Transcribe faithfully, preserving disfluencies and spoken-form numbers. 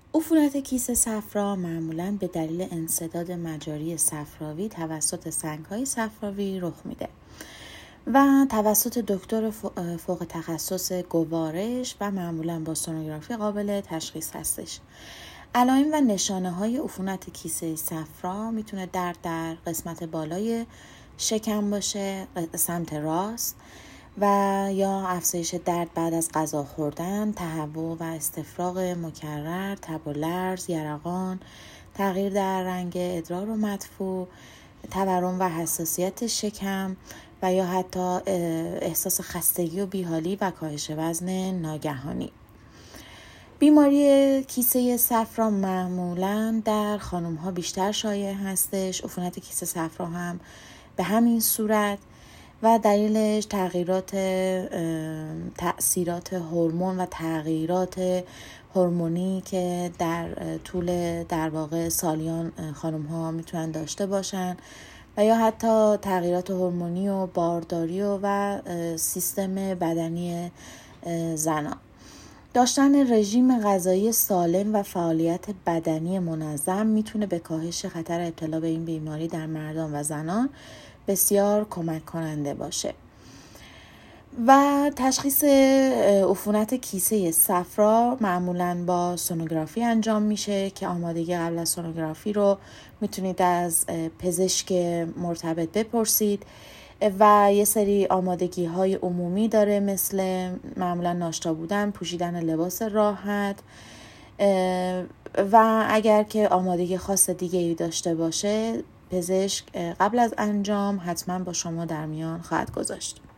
عفونت کیسه صفرا معمولاً به دلیل انسداد مجاری صفراوی توسط سنگ‌های صفراوی رخ میده و توسط دکتر فوق تخصص گوارش و معمولاً با سونوگرافی قابل تشخیص هستش. علائم و نشانه های عفونت کیسه صفرا میتونه درد در قسمت بالای شکم باشه، سمت راست، و یا افزایش درد بعد از غذا خوردن، تهوع و استفراغ مکرر، تب و لرز، یرقان، تغییر در رنگ ادرار و مدفوع، تورم و حساسیت شکم و یا حتی احساس خستگی و بیحالی و کاهش وزن ناگهانی. بیماری کیسه صفرا معمولاً در خانم‌ها بیشتر شایع هستش. عفونت کیسه صفرا هم به همین صورت و دلیلش تغییرات تأثیرات هورمون و تغییرات هورمونی که در طول در واقع سالیان خانم‌ها میتونن داشته باشن و یا حتی تغییرات هورمونی و بارداری و, و سیستم بدنی زنان. داشتن رژیم غذایی سالم و فعالیت بدنی منظم میتونه به کاهش خطر ابتلا به این بیماری در مردان و زنان بسیار کمک کننده باشه. و تشخیص عفونت کیسه صفرا معمولاً با سونوگرافی انجام میشه که آمادگی قبل از سونوگرافی رو میتونید از پزشک مرتبط بپرسید و یه سری آمادگی های عمومی داره، مثل معمولا ناشتا بودن، پوشیدن لباس راحت و اگر که آمادگی خاص دیگه ای داشته باشه پزشک قبل از انجام حتما با شما در میان خواهد گذاشت.